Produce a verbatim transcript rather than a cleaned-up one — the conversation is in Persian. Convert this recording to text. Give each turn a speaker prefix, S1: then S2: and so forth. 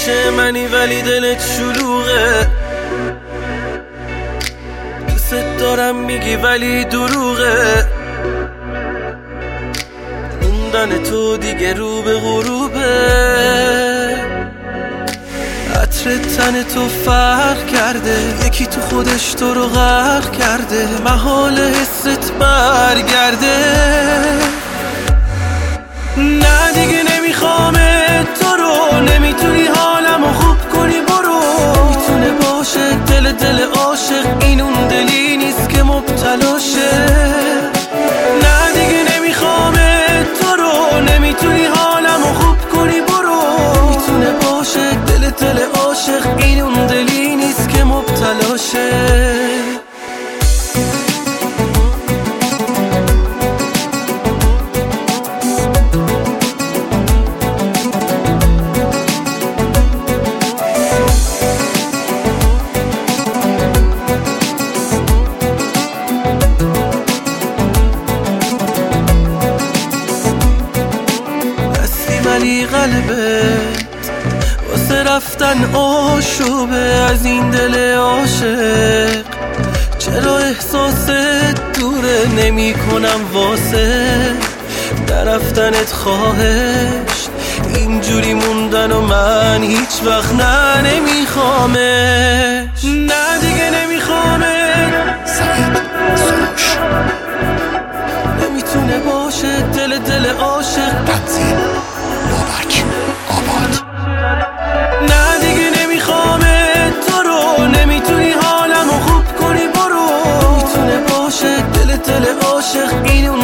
S1: عاشق منی ولی دلت شلوغه، دوست دارم میگی ولی دروغه، موندن تو دیگه رو به غروبه، عطر تن تو فرق کرده، یکی تو خودش تو رو غرق کرده، محال حست برگرده. نه دیگه نمیخوامه تو رو، نمیتونی حالمو خوب کنی برو، میتونه باشه دل دل عاشق، این اون دلی نیست که مبتلاشه. نه دیگه نمیخوامه تو رو، نمیتونی حالمو خوب کنی برو، میتونه باشه دل دل عاشق، این اون دلی نیست که مبتلاشه. ولی قلبت واسه رفتن آشوبه، از این دل عاشق چرا احساست دوره، نمی کنم واسه نرفتنت خواهش، اینجوری موندن و من هیچ وقت نه نمیخوامش. نه دیگه نمیخوامش،
S2: سعید سروش،
S1: نمیتونه باشه دل دل عاشق،
S2: تنظیم بابک آباد.
S1: نه دیگه نمیخوامه تو رو، نمیتونی حالمو خوب کنی برو، میتونه باشه دل دل عاشق، این اون